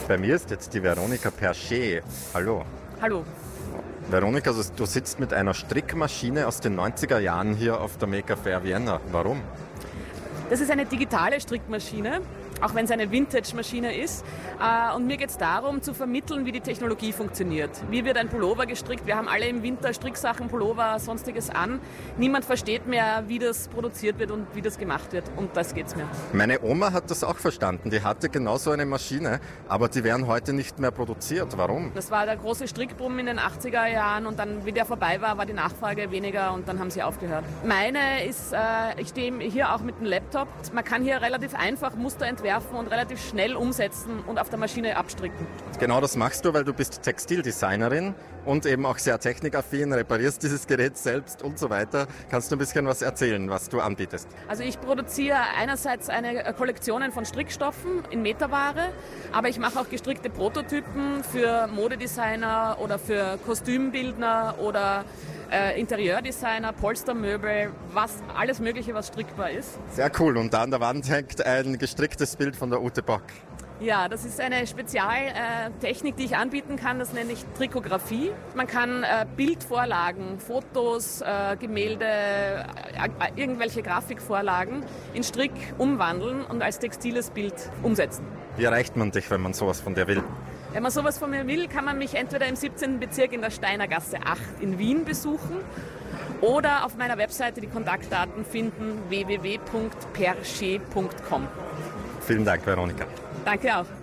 Bei mir ist jetzt die Veronika Perchet. Hallo. Hallo. Veronika, also du sitzt mit einer Strickmaschine aus den 90er Jahren hier auf der Maker Fair Vienna. Warum? Das ist eine digitale Strickmaschine, auch wenn es eine Vintage-Maschine ist. Und mir geht es darum, zu vermitteln, wie die Technologie funktioniert. Wie wird ein Pullover gestrickt? Wir haben alle im Winter Stricksachen, Pullover, sonstiges an. Niemand versteht mehr, wie das produziert wird und wie das gemacht wird. Und das geht's mir. Meine Oma hat das auch verstanden. Die hatte genauso eine Maschine, aber die werden heute nicht mehr produziert. Warum? Das war der große Strickboom in den 80er Jahren und dann, wie der vorbei war, war die Nachfrage weniger und dann haben sie aufgehört. Meine ist, ich stehe hier auch mit dem Laptop. Man kann hier relativ einfach Muster entwerfen und relativ schnell umsetzen und auf der Maschine abstricken. Genau das machst du, weil du bist Textildesignerin und eben auch sehr technikaffin, reparierst dieses Gerät selbst und so weiter. Kannst du ein bisschen was erzählen, was du anbietest? Also ich produziere einerseits eine Kollektionen von Strickstoffen in Meterware, aber ich mache auch gestrickte Prototypen für Modedesigner oder für Kostümbildner oder Interieurdesigner, Polstermöbel, alles Mögliche, was strickbar ist. Sehr cool. Und da an der Wand hängt ein gestricktes Bild von der Ute Bock. Ja, das ist eine Spezialtechnik, die ich anbieten kann. Das nenne ich Trikografie. Man kann Bildvorlagen, Fotos, Gemälde, irgendwelche Grafikvorlagen in Strick umwandeln und als textiles Bild umsetzen. Wie erreicht man dich, wenn man sowas von dir will? Wenn man sowas von mir will, kann man mich entweder im 17. Bezirk in der Steinergasse 8 in Wien besuchen oder auf meiner Webseite die Kontaktdaten finden www.perchet.com. Vielen Dank, Veronika. Danke auch.